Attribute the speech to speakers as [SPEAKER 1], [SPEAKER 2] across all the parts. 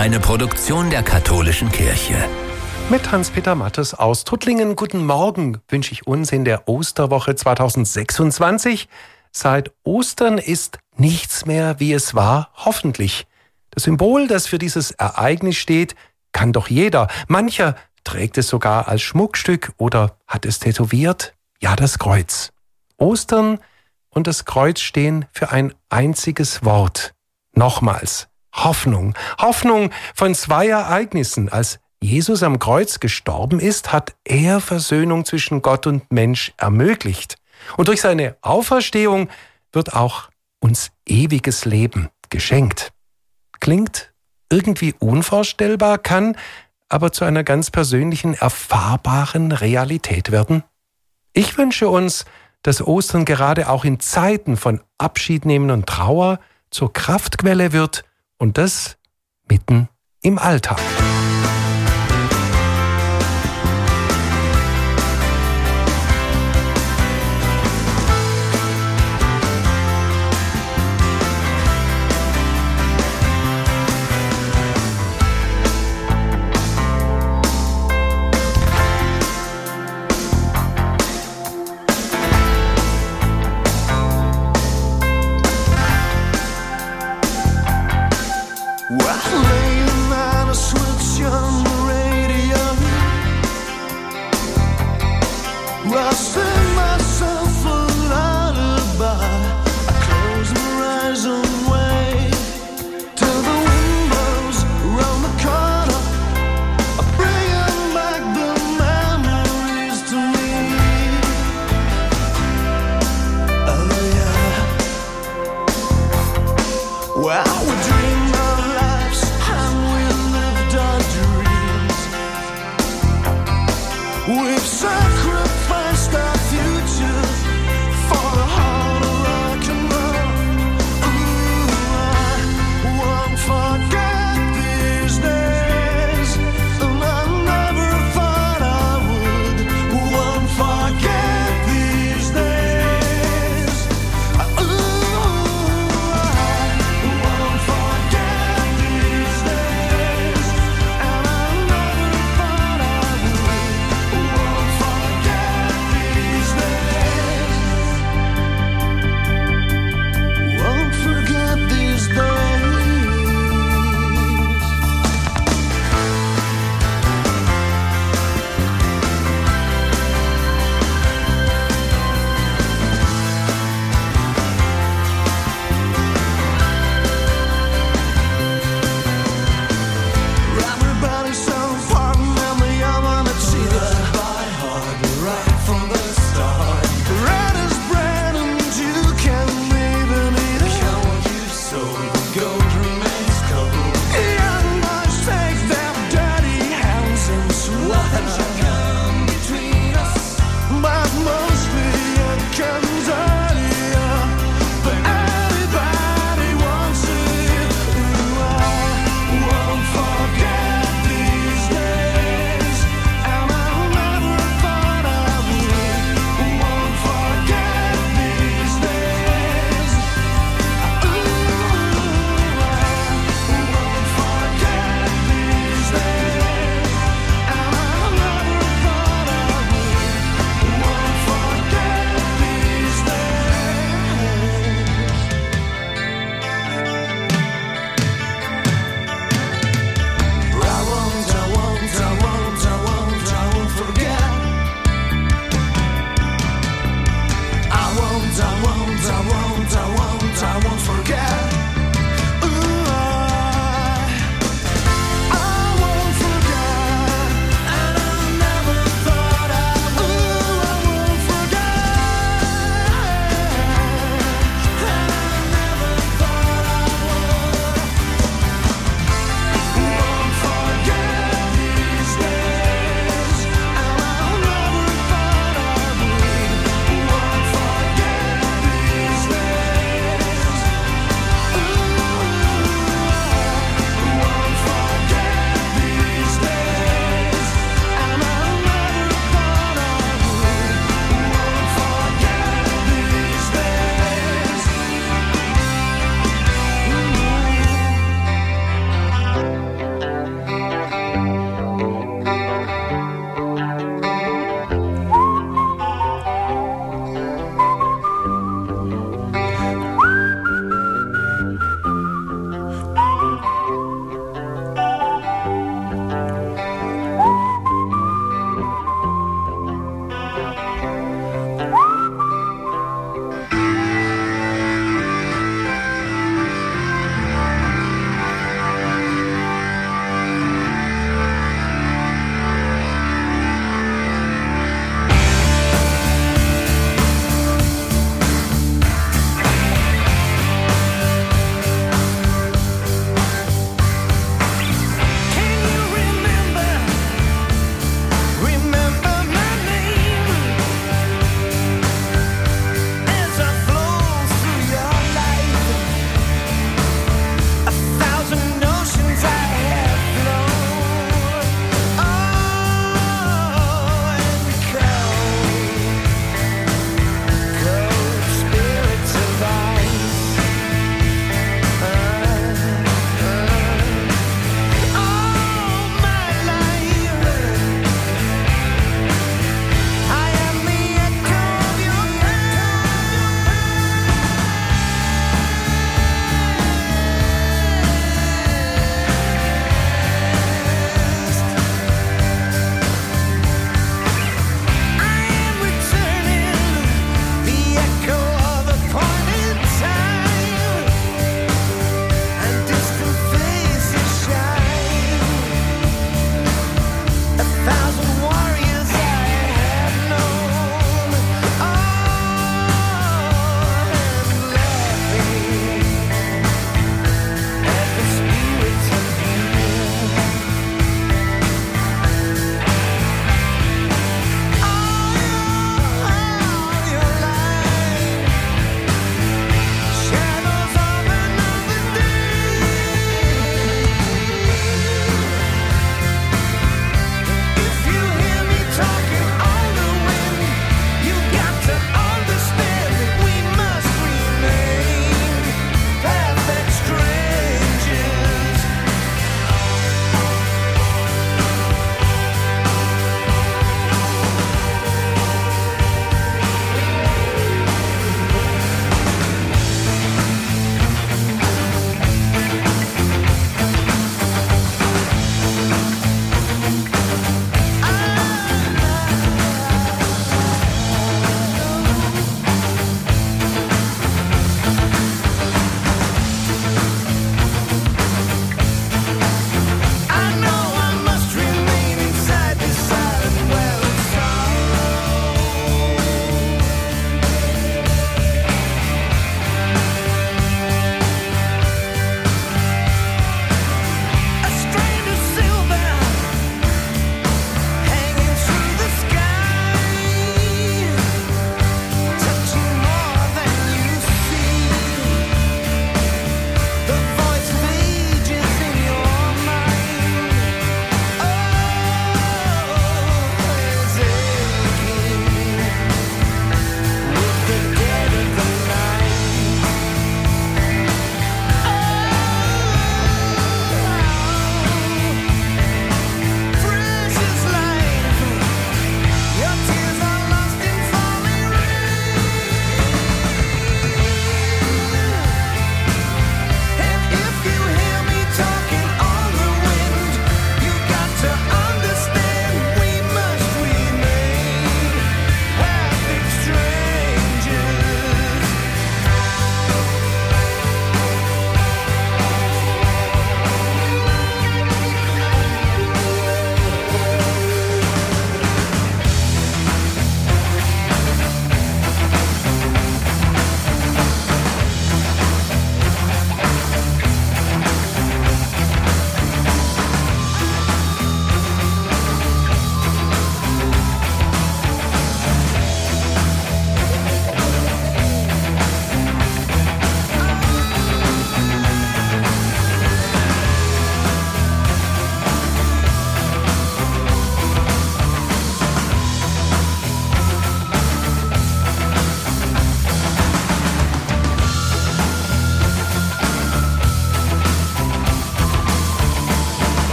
[SPEAKER 1] Eine Produktion der Katholischen Kirche.
[SPEAKER 2] Mit Hans-Peter Mattes aus Tuttlingen. Guten Morgen wünsche ich uns in der Osterwoche 2026. Seit Ostern ist nichts mehr, wie es war, hoffentlich. Das Symbol, das für dieses Ereignis steht, kann doch jeder. Mancher trägt es sogar als Schmuckstück oder hat es tätowiert. Ja, das Kreuz. Ostern und das Kreuz stehen für ein einziges Wort. Nochmals, Hoffnung. Hoffnung von zwei Ereignissen. Als Jesus am Kreuz gestorben ist, hat er Versöhnung zwischen Gott und Mensch ermöglicht. Und durch seine Auferstehung wird auch uns ewiges Leben geschenkt. Klingt irgendwie unvorstellbar, kann aber zu einer ganz persönlichen, erfahrbaren Realität werden. Ich wünsche uns, dass Ostern gerade auch in Zeiten von Abschiednehmen und Trauer zur Kraftquelle wird und das mitten im Alltag.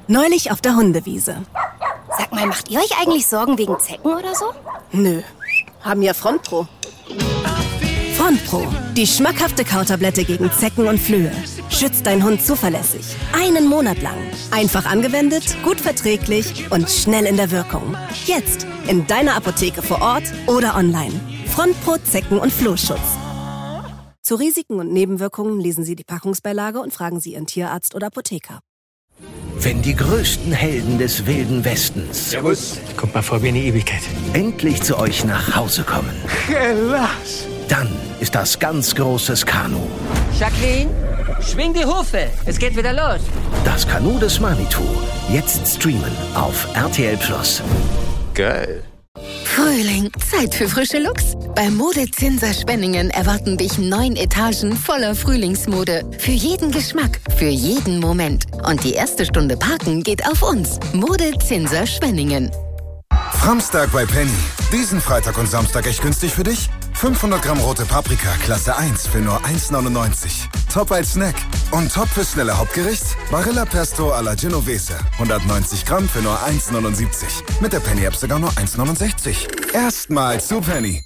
[SPEAKER 3] Neulich auf der Hundewiese.
[SPEAKER 4] Sag mal, macht ihr euch eigentlich Sorgen wegen Zecken oder so?
[SPEAKER 3] Nö, haben ja Frontpro. Frontpro, die schmackhafte Kautablette gegen Zecken und Flöhe. Schützt deinen Hund zuverlässig. 1 Monat lang. Einfach angewendet, gut verträglich und schnell in der Wirkung. Jetzt in deiner Apotheke vor Ort oder online. Frontpro Zecken- und Flohschutz. Zu Risiken und Nebenwirkungen lesen Sie die Packungsbeilage und fragen Sie Ihren Tierarzt oder Apotheker.
[SPEAKER 5] Wenn die größten Helden des Wilden Westens
[SPEAKER 6] Servus. Kommt mal vor wie eine Ewigkeit.
[SPEAKER 5] endlich zu euch nach Hause kommen, dann ist das ganz großes Kanu.
[SPEAKER 7] Jacqueline, schwing die Hufe. Es geht wieder los.
[SPEAKER 5] Das Kanu des Manitou. Jetzt streamen auf RTL Plus.
[SPEAKER 6] Geil.
[SPEAKER 8] Frühling, Zeit für frische Looks. Bei Mode Zinser Spenningen erwarten dich 9 Etagen voller Frühlingsmode. Für jeden Geschmack, für jeden Moment. Und die erste Stunde Parken geht auf uns. Mode Zinser Spenningen.
[SPEAKER 9] Framstag bei Penny. Diesen Freitag und Samstag echt günstig für dich? 500 Gramm rote Paprika, Klasse 1 für nur 1,99. Top als Snack. Und top für schnelle Hauptgericht? Barilla Pesto alla Genovese. 190 Gramm für nur 1,79. Mit der Penny-App sogar nur 1,69. Erstmals zu Penny.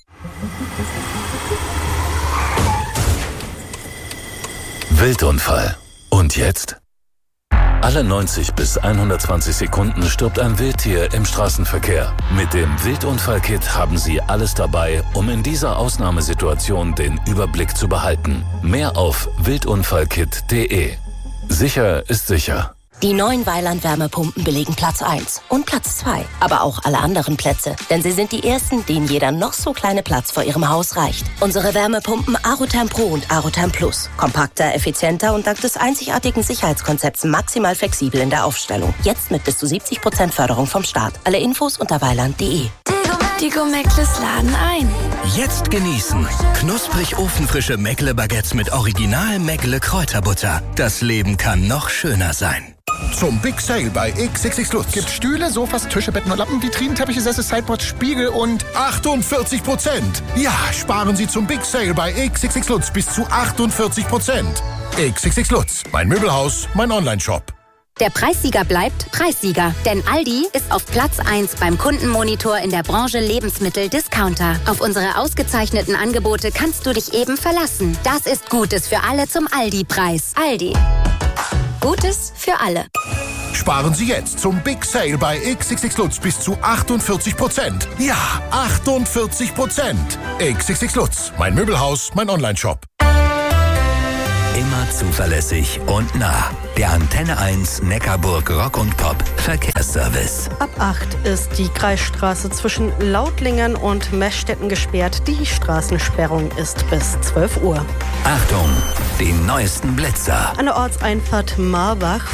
[SPEAKER 1] Wildunfall. Und jetzt? Alle 90 bis 120 Sekunden stirbt ein Wildtier im Straßenverkehr. Mit dem Wildunfall-Kit haben Sie alles dabei, um in dieser Ausnahmesituation den Überblick zu behalten. Mehr auf wildunfallkit.de. Sicher ist sicher.
[SPEAKER 10] Die neuen Weiland-Wärmepumpen belegen Platz 1 und Platz 2, aber auch alle anderen Plätze. Denn sie sind die ersten, denen jeder noch so kleine Platz vor ihrem Haus reicht. Unsere Wärmepumpen Arotherm Pro und Arotherm Plus. Kompakter, effizienter und dank des einzigartigen Sicherheitskonzepts maximal flexibel in der Aufstellung. Jetzt mit bis zu 70% Förderung vom Staat. Alle Infos unter weiland.de.
[SPEAKER 8] Die Gomeckles laden ein.
[SPEAKER 11] Jetzt genießen. Knusprig ofenfrische Meckle-Baguettes mit Original Meckle-Kräuterbutter. Das Leben kann noch schöner sein.
[SPEAKER 9] Zum Big Sale bei XXX Lutz. Gibt Stühle, Sofas, Tische, Betten und Lampen, Vitrinenteppiche, Sessel, Sideboards, Spiegel und 48%. Ja, sparen Sie zum Big Sale bei XXX Lutz bis zu 48%. XXX Lutz, mein Möbelhaus, mein Onlineshop.
[SPEAKER 4] Der Preissieger bleibt Preissieger, denn Aldi ist auf Platz 1 beim Kundenmonitor in der Branche Lebensmittel-Discounter. Auf unsere ausgezeichneten Angebote kannst du dich eben verlassen. Das ist Gutes für alle zum Aldi-Preis. Aldi. Gutes für alle.
[SPEAKER 9] Sparen Sie jetzt zum Big Sale bei XXX Lutz bis zu 48%. Ja, 48%. XXX Lutz, mein Möbelhaus, mein Onlineshop.
[SPEAKER 1] Immer zuverlässig und nah. Der Antenne 1 Neckarburg Rock und Pop Verkehrsservice.
[SPEAKER 12] Ab 8 ist die Kreisstraße zwischen Lautlingen und Meschstetten gesperrt. Die Straßensperrung ist bis 12 Uhr.
[SPEAKER 1] Achtung, die neuesten Blitzer.
[SPEAKER 12] An der Ortseinfahrt Marbach